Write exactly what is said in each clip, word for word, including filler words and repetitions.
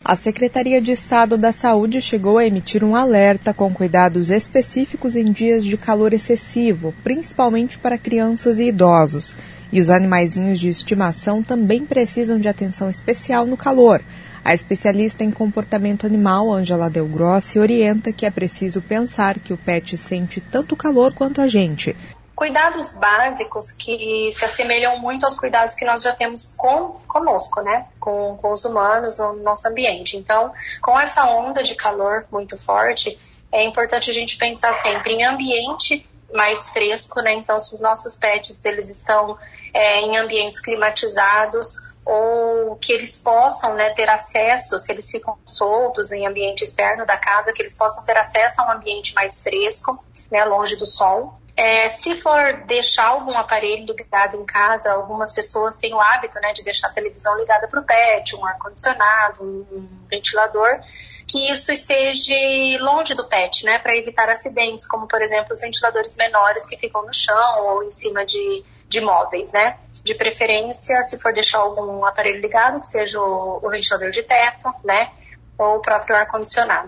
A Secretaria de Estado da Saúde chegou a emitir um alerta com cuidados específicos em dias de calor excessivo, principalmente para crianças e idosos. E os animaizinhos de estimação também precisam de atenção especial no calor. A especialista em comportamento animal, Ângela Del Grossi, orienta que é preciso pensar que o pet sente tanto calor quanto a gente. Cuidados básicos que se assemelham muito aos cuidados que nós já temos com, conosco, né? Com, com os humanos no nosso ambiente. Então, com essa onda de calor muito forte, é importante a gente pensar sempre em ambiente mais fresco, né? Então, se os nossos pets eles estão é, em ambientes climatizados ou que eles possam, né, ter acesso, se eles ficam soltos em ambiente externo da casa, que eles possam ter acesso a um ambiente mais fresco, né, longe do sol. É, se for deixar algum aparelho ligado em casa, algumas pessoas têm o hábito, né, de deixar a televisão ligada para o pet, um ar-condicionado, um, um ventilador, que isso esteja longe do pet, né, para evitar acidentes, como, por exemplo, os ventiladores menores que ficam no chão ou em cima de, de móveis, né. De preferência, se for deixar algum aparelho ligado, que seja o, o ventilador de teto, né, ou o próprio ar-condicionado.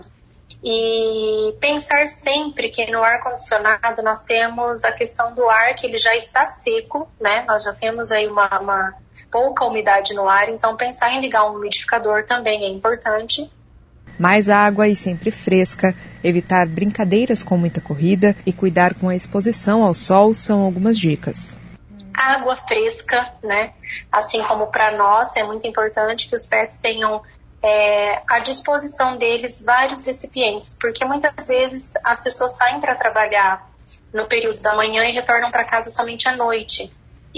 E pensar sempre que no ar-condicionado nós temos a questão do ar que ele já está seco, né? Nós já temos aí uma, uma pouca umidade no ar, então pensar em ligar um umidificador também é importante. Mais água e sempre fresca, evitar brincadeiras com muita corrida e cuidar com a exposição ao sol são algumas dicas. Água fresca, né? Assim como para nós é muito importante que os pets tenham É, à disposição deles vários recipientes, porque muitas vezes as pessoas saem para trabalhar no período da manhã e retornam para casa somente à noite.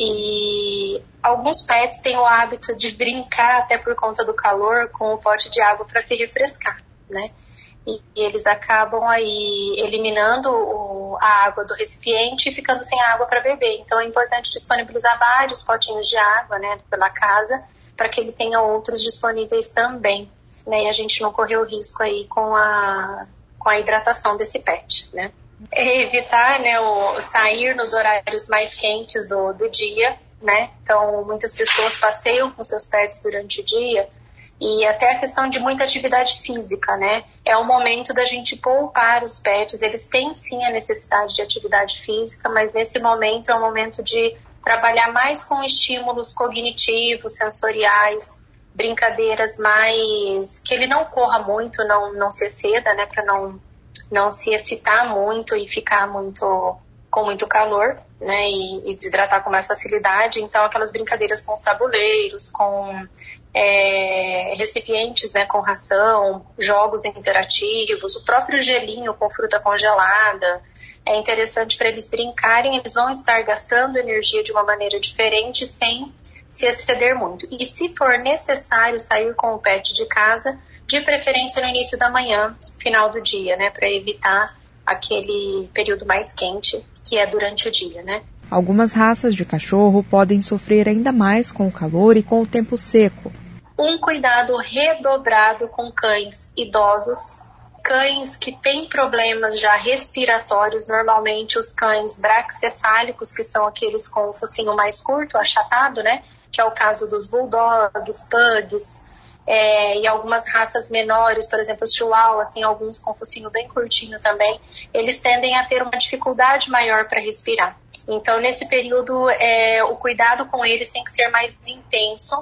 E alguns pets têm o hábito de brincar, até por conta do calor, com o pote de água para se refrescar, né? E, e eles acabam aí eliminando o, a água do recipiente e ficando sem água para beber. Então é importante disponibilizar vários potinhos de água, né, pela casa, para que ele tenha outros disponíveis também, né, e a gente não correr o risco aí com a, com a hidratação desse pet, né. É evitar, né, o sair nos horários mais quentes do, do dia, né, então muitas pessoas passeiam com seus pets durante o dia, e até a questão de muita atividade física, né, é o momento da gente poupar os pets, eles têm sim a necessidade de atividade física, mas nesse momento é o momento de trabalhar mais com estímulos cognitivos, sensoriais, brincadeiras mais... que ele não corra muito, não, não se exceda, né, para não, não se excitar muito e ficar muito, com muito calor, né, e, e desidratar com mais facilidade. Então, aquelas brincadeiras com os tabuleiros, com é, recipientes, né, com ração, jogos interativos, o próprio gelinho com fruta congelada. É interessante para eles brincarem, eles vão estar gastando energia de uma maneira diferente sem se exceder muito. E se for necessário sair com o pet de casa, de preferência no início da manhã, final do dia, né, para evitar aquele período mais quente que é durante o dia, né. Algumas raças de cachorro podem sofrer ainda mais com o calor e com o tempo seco. Um cuidado redobrado com cães idosos, cães que têm problemas já respiratórios, normalmente os cães braquicefálicos, que são aqueles com o focinho mais curto, achatado, né? Que é o caso dos bulldogs, pugs, é, e algumas raças menores, por exemplo, os chihuahuas, tem alguns com focinho bem curtinho também, eles tendem a ter uma dificuldade maior para respirar. Então, nesse período, é, o cuidado com eles tem que ser mais intenso,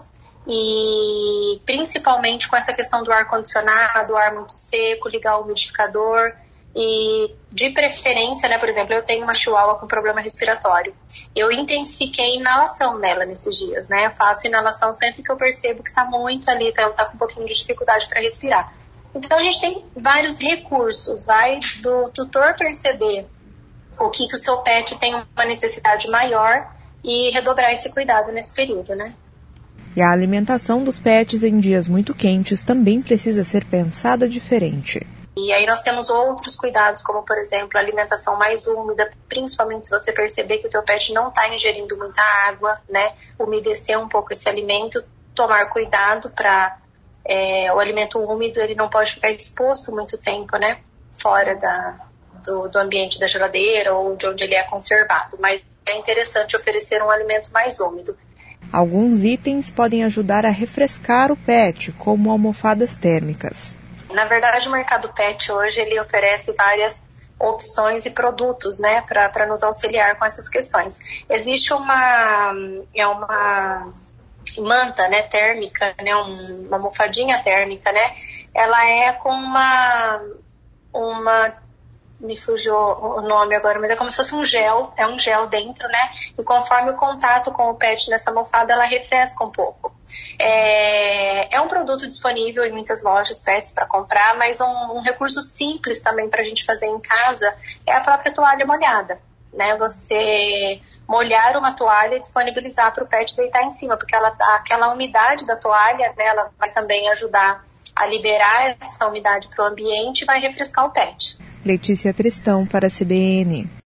e principalmente com essa questão do ar-condicionado, ar muito seco, ligar o umidificador e de preferência, né, por exemplo, eu tenho uma chihuahua com problema respiratório. Eu intensifiquei a inalação nela nesses dias, né, eu faço inalação sempre que eu percebo que está muito ali, ela está com um pouquinho de dificuldade para respirar. Então a gente tem vários recursos, vai do tutor perceber o que, que o seu pet tem uma necessidade maior e redobrar esse cuidado nesse período, né. E a alimentação dos pets em dias muito quentes também precisa ser pensada diferente. E aí nós temos outros cuidados, como por exemplo, a alimentação mais úmida, principalmente se você perceber que o teu pet não está ingerindo muita água, né? Umedecer um pouco esse alimento, tomar cuidado para é, o alimento úmido, ele não pode ficar exposto muito tempo, né? Fora da, do, do ambiente da geladeira ou de onde ele é conservado, mas é interessante oferecer um alimento mais úmido. Alguns itens podem ajudar a refrescar o pet, como almofadas térmicas. Na verdade, o mercado pet hoje ele oferece várias opções e produtos, né, para nos auxiliar com essas questões. Existe uma, é uma manta, né, térmica, né, um, uma almofadinha térmica, né, ela é com uma, uma, me fugiu o nome agora, mas é como se fosse um gel, é um gel dentro, né, e conforme o contato com o pet nessa almofada, ela refresca um pouco. É, é um produto disponível em muitas lojas pets para comprar, mas um, um recurso simples também para a gente fazer em casa é a própria toalha molhada, né? Você molhar uma toalha e disponibilizar para o pet deitar em cima, porque ela, aquela umidade da toalha, né, ela vai também ajudar a liberar essa umidade para o ambiente e vai refrescar o pet. Letícia Tristão para a C B N.